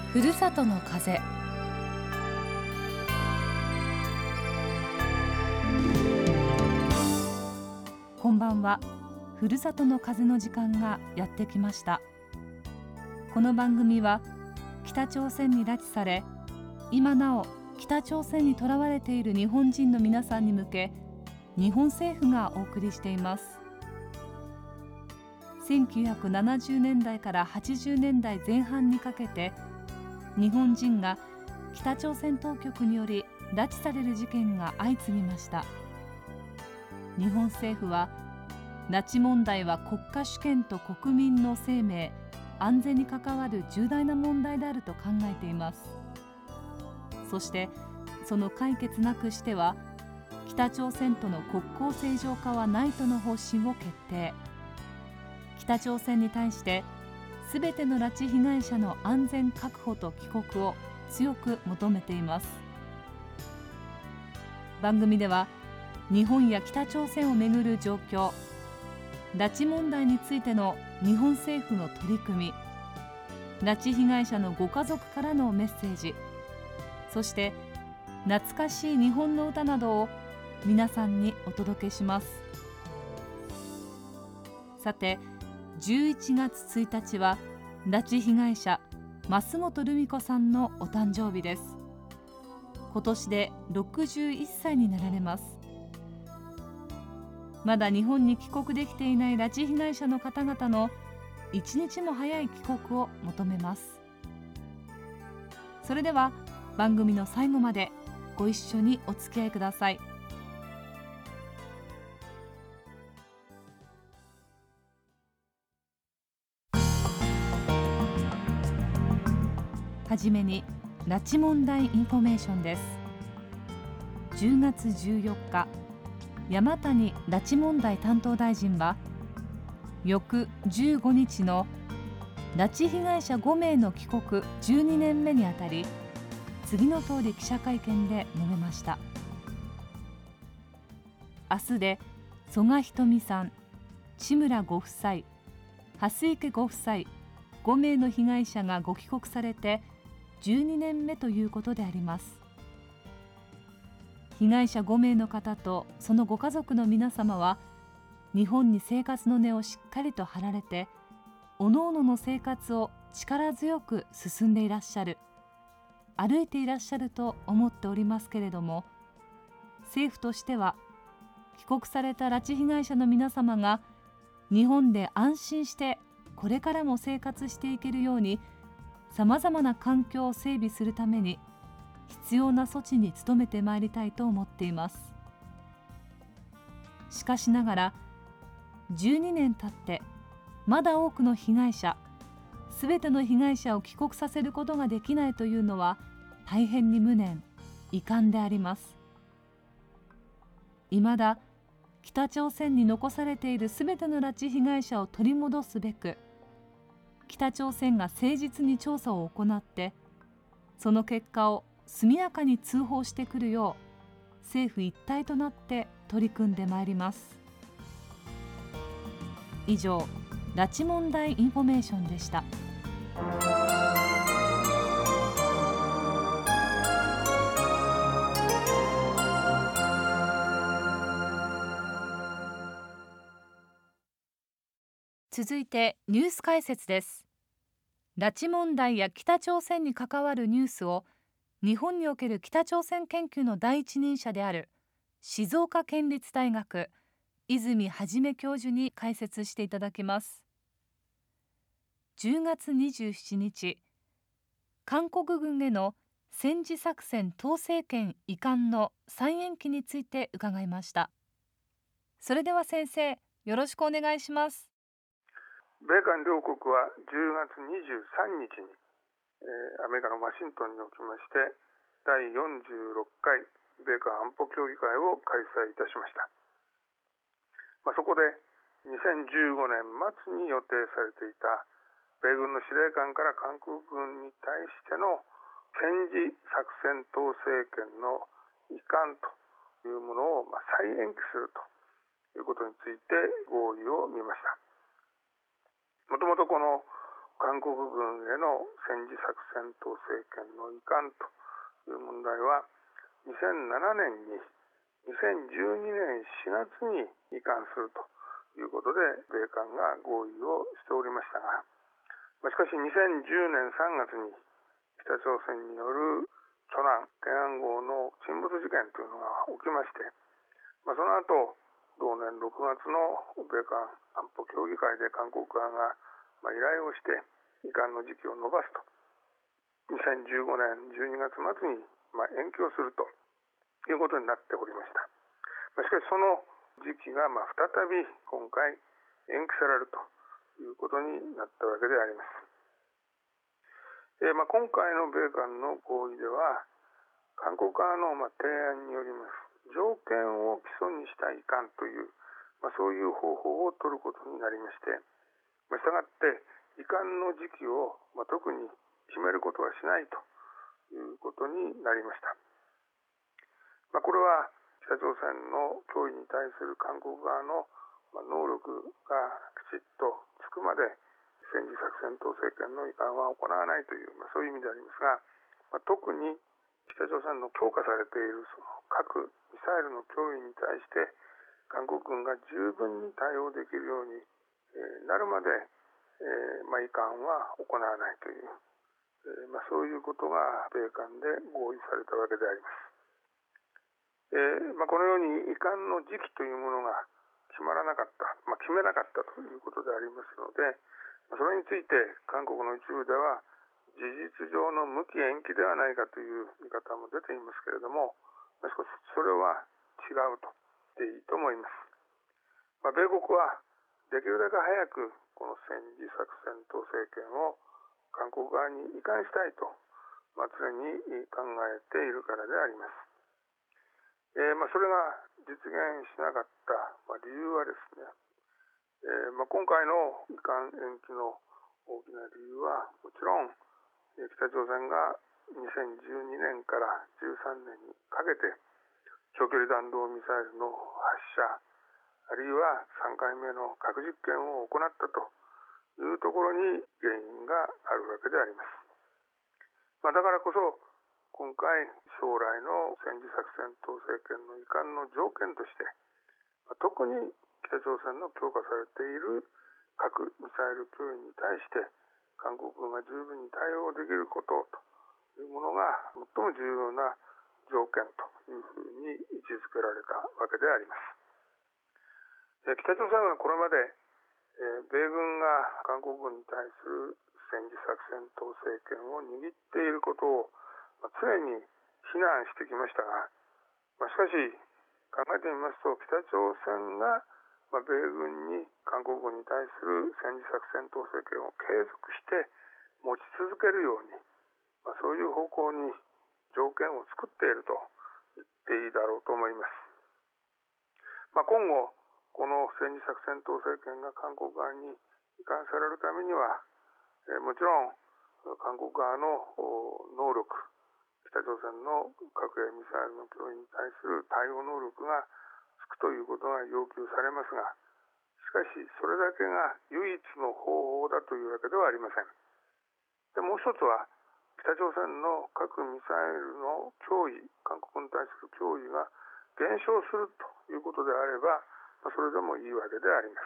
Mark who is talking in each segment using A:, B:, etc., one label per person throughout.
A: ふるさとの風。こんばんは。ふるさとの風の時間がやってきました。この番組は北朝鮮に拉致され、今なお北朝鮮にとらわれている日本人の皆さんに向け、日本政府がお送りしています。1970年代から80年代前半にかけて、日本人が北朝鮮当局により拉致される事件が相次ぎました。日本政府は、拉致問題は国家主権と国民の生命、安全に関わる重大な問題であると考えています。そして、その解決なくしては、北朝鮮との国交正常化はないとの方針を決定。北朝鮮に対して、すべての拉致被害者の安全確保と帰国を強く求めています。番組では、日本や北朝鮮をめぐる状況、拉致問題についての日本政府の取り組み、拉致被害者のご家族からのメッセージ、そして懐かしい日本の歌などを皆さんにお届けします。さて、11月1日は拉致被害者増本留美子さんのお誕生日です。今年で61歳になられます。まだ日本に帰国できていない拉致被害者の方々の一日も早い帰国を求めます。それでは番組の最後までご一緒にお付き合いください。はじめに拉致問題インフォメーションです。10月14日、山谷拉致問題担当大臣は、翌15日の拉致被害者5名の帰国12年目にあたり、次の通り記者会見で述べました。明日で曽我ひとみさん、志村ご夫妻、蓮池ご夫妻5名の被害者がご帰国されて12年目ということであります。被害者5名の方とそのご家族の皆様は、日本に生活の根をしっかりと張られて、おのおのの生活を力強く進んでいらっしゃる、歩いていらっしゃると思っておりますけれども、政府としては帰国された拉致被害者の皆様が日本で安心してこれからも生活していけるように、さまざまな環境を整備するために必要な措置に努めてまいりたいと思っています。しかしながら、12年経ってまだ多くの被害者、すべての被害者を帰国させることができないというのは大変に無念、遺憾であります。いまだ北朝鮮に残されているすべての拉致被害者を取り戻すべく、北朝鮮が誠実に調査を行って、その結果を速やかに通報してくるよう、政府一体となって取り組んでまいります。以上、拉致問題インフォメーションでした。続いてニュース解説です。拉致問題や北朝鮮に関わるニュースを、日本における北朝鮮研究の第一人者である静岡県立大学泉元教授に解説していただきます。10月27日、韓国軍への戦時作戦統制権移管の再延期について伺いました。それでは先生、よろしくお願いします。
B: 米韓両国は10月23日に、アメリカのワシントンにおきまして第46回米韓安保協議会を開催いたしました。そこで2015年末に予定されていた米軍の司令官から韓国軍に対しての戦時作戦統制権の移管というものを再延期するということについて合意を見ました。もともとこの韓国軍への戦時作戦統制権の移管という問題は2007年に2012年4月に移管するということで米韓が合意をしておりましたが、しかし2010年3月に北朝鮮によるチョナン天安号の沈没事件というのが起きまして、その後同年6月の米韓安保協議会で韓国側が依頼をして移管の時期を延ばすと、2015年12月末に延期をするということになっておりました。しかしその時期が再び今回延期されるということになったわけであります。今回の米韓の合意では韓国側の提案によります条件を基礎にした移管という、そういう方法を取ることになりまして、したがって移管の時期を特に決めることはしないということになりました。これは北朝鮮の脅威に対する韓国側の能力がきちっとつくまで戦時作戦統制権の移管は行わないという、そういう意味でありますが、特に北朝鮮の強化されているその核・ミサイルの脅威に対して韓国軍が十分に対応できるようになるまで、移管は行わないという、そういうことが米韓で合意されたわけであります。このように移管の時期というものが決まらなかった、決めなかったということでありますので、それについて韓国の一部では事実上の無期延期ではないかという見方も出ていますけれども、しかしそれは違うと言っていいと思います。米国はできるだけ早くこの戦時作戦統制権を韓国側に移管したいと、常に考えているからであります。それが実現しなかった理由はですね、今回の移管延期の大きな理由はもちろん北朝鮮が2012年から13年にかけて長距離弾道ミサイルの発射、あるいは3回目の核実験を行ったというところに原因があるわけであります。だからこそ今回将来の戦時作戦統制権の移管の条件として、特に北朝鮮の強化されている核・ミサイル脅威に対して韓国軍が十分に対応できることというものが最も重要な条件というふうに位置づけられたわけであります。北朝鮮はこれまで米軍が韓国軍に対する戦時作戦統制権を握っていることを常に非難してきましたが、しかし考えてみますと北朝鮮が米軍に韓国軍に対する戦時作戦統制権を継続して持ち続けるように、そういう方向に条件を作っていると言っていいだろうと思います。今後この戦時作戦統制権が韓国側に移管されるためには、もちろん韓国側の能力、北朝鮮の核やミサイルの脅威に対する対応能力がつくということが要求されますが、しかしそれだけが唯一の方法だというわけではありません。でもう一つは北朝鮮の核・ミサイルの脅威、韓国に対する脅威が減少するということであれば、それでもいいわけであります。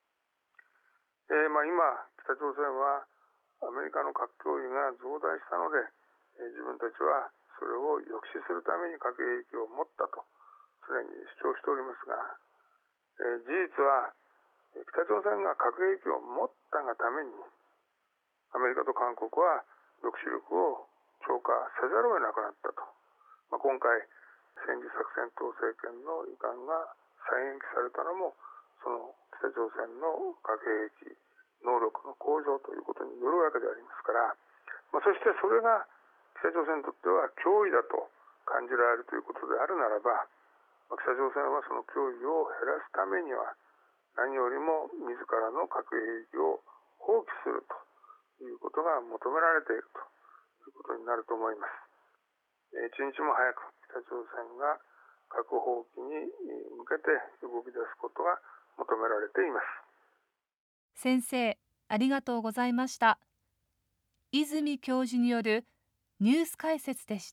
B: 今北朝鮮はアメリカの核脅威が増大したので、自分たちはそれを抑止するために核兵器を持ったと常に主張しておりますが、事実は北朝鮮が核兵器を持ったがためにアメリカと韓国は抑止力を強化せざるを得なくなったと。今回戦時作戦統制権の移管が再延期されたのもその北朝鮮の核兵器能力の向上ということによるわけでありますから、そしてそれが北朝鮮にとっては脅威だと感じられるということであるならば、北朝鮮はその脅威を減らすためには何よりも自らの核兵器を放棄するということが求められているということになると思います。一日も早く北朝鮮が核放棄に向けて動き出すことが求められています。
A: 先生、 ありがとうございました。泉教授によるニュース解説でした。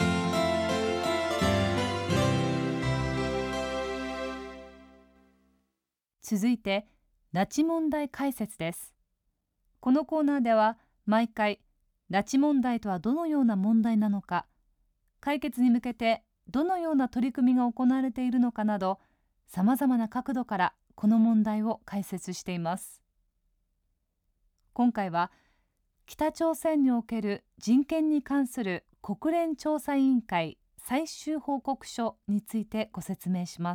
A: 続いて、拉致問題解説です。このコーナーでは毎回、拉致問題とはどのような問題なのか、解決に向けてどのような取り組みが行われているのかなど、さまざまな角度からこの問題を解説しています。今回は、北朝鮮における人権に関する国連調査委員会最終報告書についてご説明します。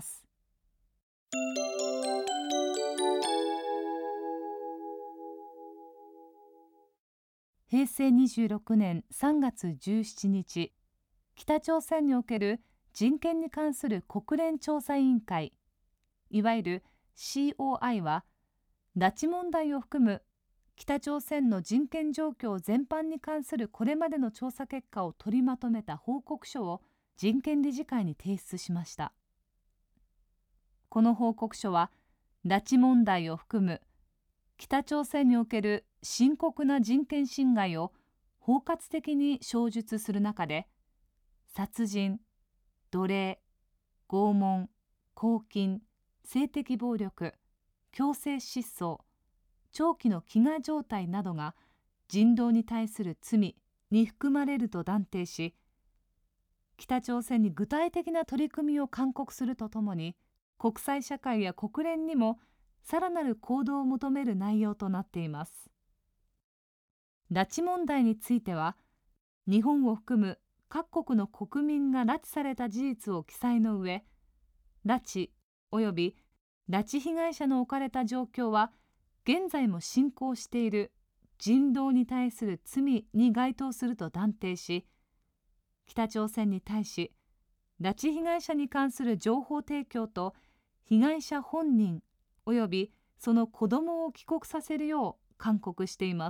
A: 平成26年3月17日、北朝鮮における人権に関する国連調査委員会、いわゆる COI は、拉致問題を含む北朝鮮の人権状況全般に関するこれまでの調査結果を取りまとめた報告書を人権理事会に提出しました。この報告書は、拉致問題を含む北朝鮮における深刻な人権侵害を包括的に詳述する中で、殺人、奴隷、拷問、拘禁、性的暴力、強制失踪、長期の飢餓状態などが人道に対する罪に含まれると断定し、北朝鮮に具体的な取り組みを勧告するとともに、国際社会や国連にもさらなる行動を求める内容となっています。拉致問題については、日本を含む各国の国民が拉致された事実を記載の上、拉致及び拉致被害者の置かれた状況は、現在も進行している人道に対する罪に該当すると断定し、北朝鮮に対し、拉致被害者に関する情報提供と被害者本人及びその子どもを帰国させるよう勧告しています。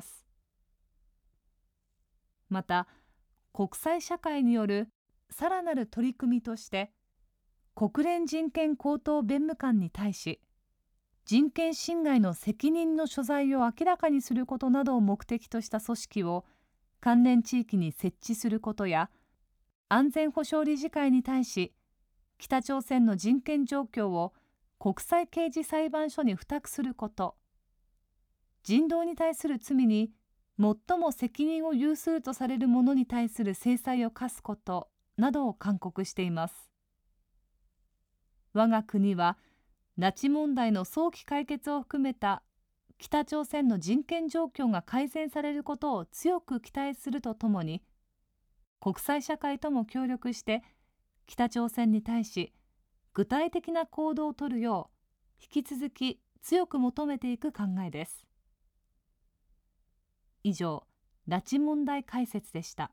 A: また、国際社会によるさらなる取り組みとして、国連人権高等弁務官に対し、人権侵害の責任の所在を明らかにすることなどを目的とした組織を関連地域に設置することや、安全保障理事会に対し、北朝鮮の人権状況を国際刑事裁判所に付託すること、人道に対する罪に最も責任を有するとされる者に対する制裁を科すことなどを勧告しています。我が国は、拉致問題の早期解決を含めた北朝鮮の人権状況が改善されることを強く期待するとともに、国際社会とも協力して北朝鮮に対し具体的な行動を取るよう引き続き強く求めていく考えです。以上、拉致問題解説でした。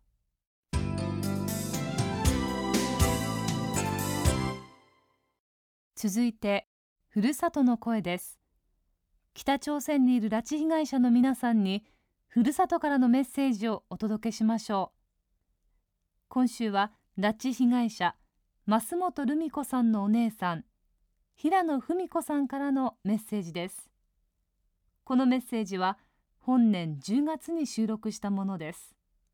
A: 続いて、ふるさとの声です。北朝鮮にいる拉致被害者の皆さんに、ふるさとからのメッセージをお届けしましょう。今週は、拉致被害者、増本留美子さんのお姉さん、平野文子さんからのメッセージです。このメッセージは、本年10月に収録したものです。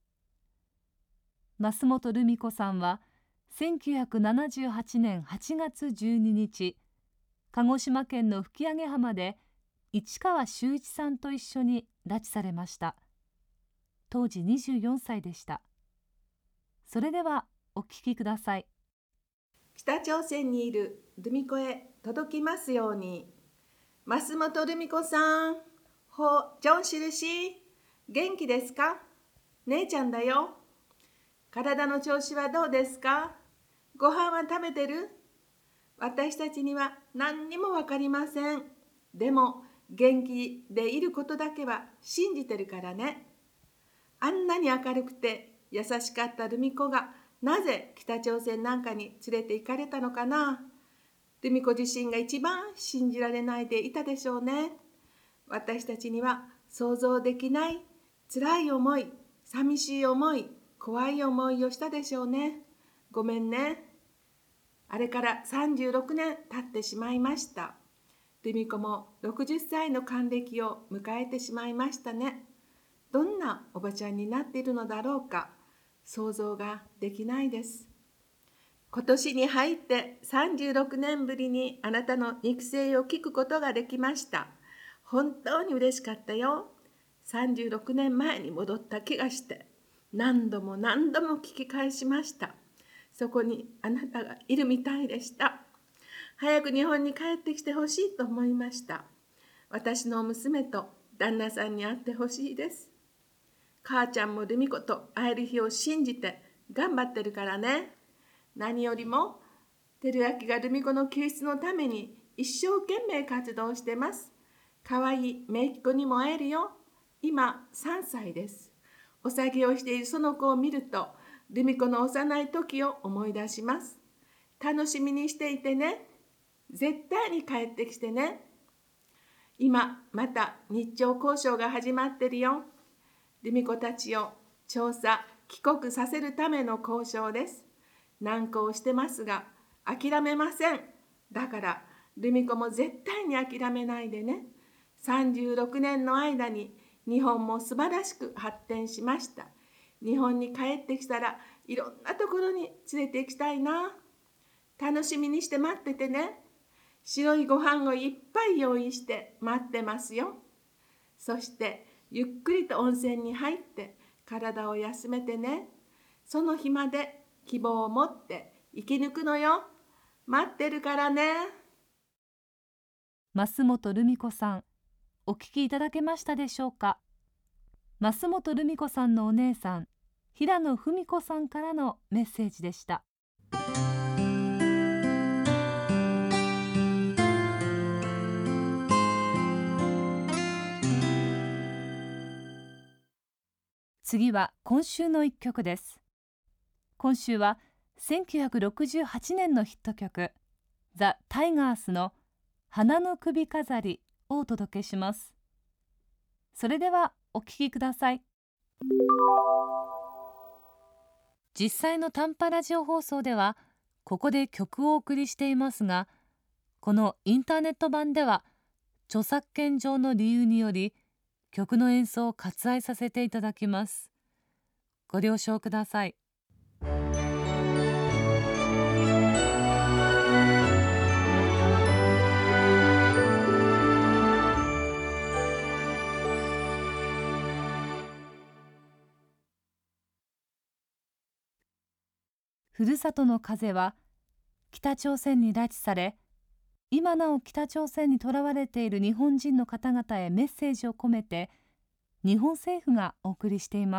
A: 増本留美子さんは、1978年8月12日、鹿児島県の吹上浜で市川修一さんと一緒に拉致されました。当時24歳でした。それではお聞きください。
C: 北朝鮮にいるルミ子へ届きますように。増本留美子さん、ジョン印、元気ですか？姉ちゃんだよ。体の調子はどうですか？ご飯は食べてる？私たちには何にもわかりません。でも元気でいることだけは信じてるからね。あんなに明るくて優しかったルミ子がなぜ北朝鮮なんかに連れて行かれたのかな。ルミ子自身が一番信じられないでいたでしょうね。私たちには想像できない辛い思い、寂しい思い、怖い思いをしたでしょうね。ごめんね。あれから36年経ってしまいました。 ルミ子も60歳の還暦を迎えてしまいましたね。どんなおばちゃんになっているのだろうか、想像ができないです。今年に入って36年ぶりにあなたの肉声を聞くことができました。本当に嬉しかったよ。36年前に戻った気がして、何度も何度も聞き返しました。そこにあなたがいるみたいでした。早く日本に帰ってきてほしいと思いました。私の娘と旦那さんに会ってほしいです。母ちゃんもルミ子と会える日を信じて頑張ってるからね。何よりも、照明がルミ子の救出のために一生懸命活動してます。かわいい姪っ子にも会えるよ。今3歳です。お作業をしているその子を見ると、ルミ子の幼い時を思い出します。楽しみにしていてね。絶対に帰ってきてね。今また日朝交渉が始まってるよ。ルミ子たちを調査帰国させるための交渉です。難航してますが諦めません。だからルミ子も絶対に諦めないでね。36年の間に日本も素晴らしく発展しました。日本に帰ってきたらいろんなところに連れて行きたいな。楽しみにして待っててね。白いご飯をいっぱい用意して待ってますよ。そしてゆっくりと温泉に入って体を休めてね。その日まで希望を持って生き抜くのよ。待ってるからね。
A: 増本ルミ子さん、お聞きいただけましたでしょうか。増本ルミ子さんのお姉さん、平野文子さんからのメッセージでした。次は今週の一曲です。今週は1968年のヒット曲ザ・タイガースの花の首飾りをお届けします。それではお聴きください。実際の短波ラジオ放送ではここで曲をお送りしていますが、このインターネット版では著作権上の理由により曲の演奏を割愛させていただきます。ご了承ください。ふるさとの風は北朝鮮に拉致され、今なお北朝鮮にとらわれている日本人の方々へメッセージを込めて日本政府がお送りしています。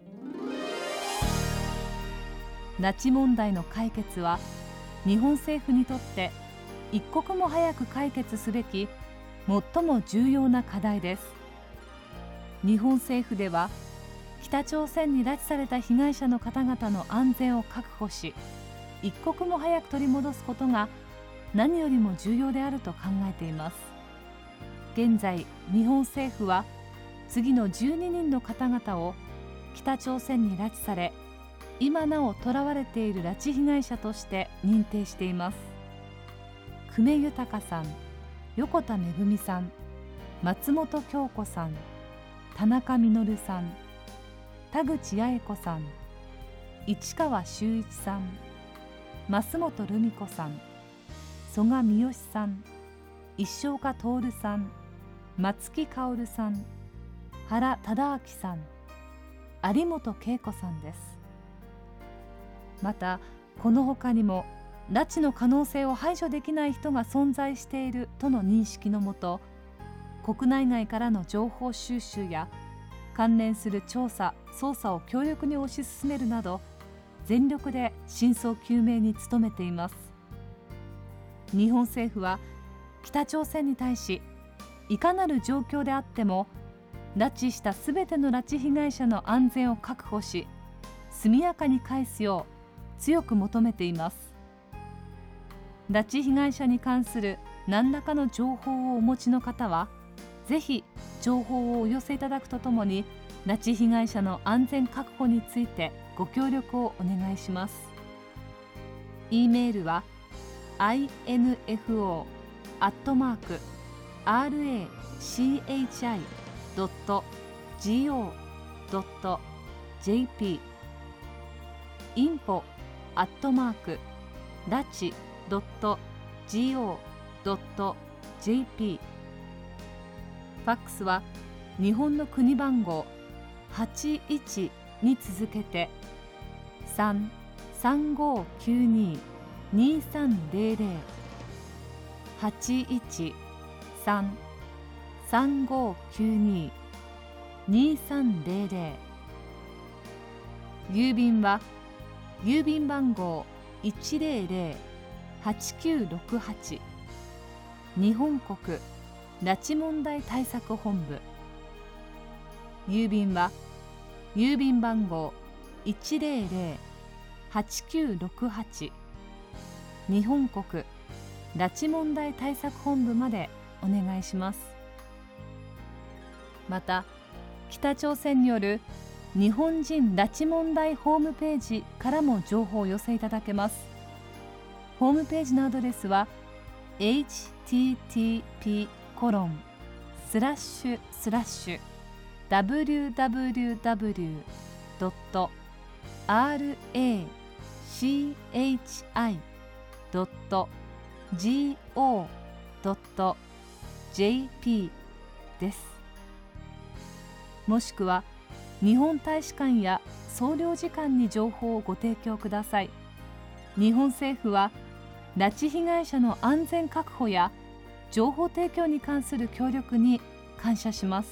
A: 拉致問題の解決は日本政府にとって一刻も早く解決すべき最も重要な課題です。日本政府では北朝鮮に拉致された被害者の方々の安全を確保し、一刻も早く取り戻すことが何よりも重要であると考えています。現在、日本政府は次の12人の方々を北朝鮮に拉致され、今なお囚われている拉致被害者として認定しています。久米豊さん、横田めぐみさん、松本京子さん、田中実さん、田口八重子さん、市川修一さん、増本ルミ子さん、曽我三好さん、石岡徹さん、松木薫さん、原忠明さん、有本恵子さんです。またこの他にも拉致の可能性を排除できない人が存在しているとの認識のもと、国内外からの情報収集や関連する調査・捜査を強力に推し進めるなど、全力で真相究明に努めています。日本政府は北朝鮮に対し、いかなる状況であっても拉致したすべての拉致被害者の安全を確保し、速やかに返すよう強く求めています。拉致被害者に関する何らかの情報をお持ちの方は、ぜひ情報をお寄せいただくとともに、拉致被害者の安全確保についてご協力をお願いします。e メールは info info@rachi.go.jp info@rachi.go.jp ファックスは日本の国番号81に続けて 3-3592-2300 813-3592-2300 郵便は郵便番号 100-8968 日本国拉致問題対策本部郵便は郵便番号 100-8968 日本国拉致問題対策本部までお願いします。また北朝鮮による日本人拉致問題ホームページからも情報を寄せいただけます。ホームページのアドレスは http://www.rachi.go.jp です。もしくは日本大使館や総領事館に情報をご提供ください。日本政府は拉致被害者の安全確保や情報提供に関する協力に感謝します。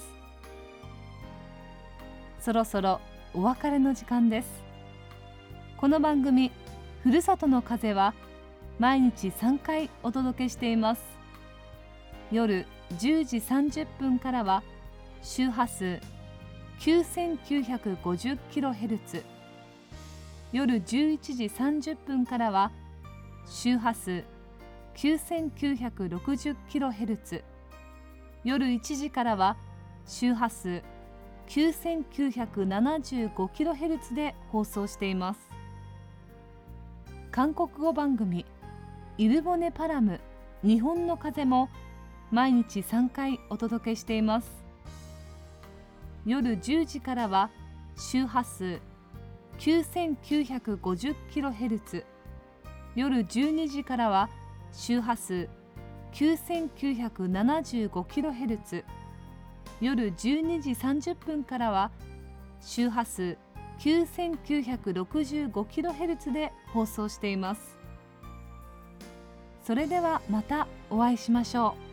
A: そろそろお別れの時間です。この番組ふるさとの風は毎日3回お届けしています。夜10時30分からは周波数 9950kHz、 夜11時30分からは周波数 9960kHz、 夜1時からは周波数 9975kHz で放送しています。韓国語番組イルボネパラム日本の風も毎日3回お届けしています。夜10時からは周波数 9950kHz、 夜12時からは周波数 9975kHz、 夜12時30分からは周波数 9965kHz で放送しています。それではまたお会いしましょう。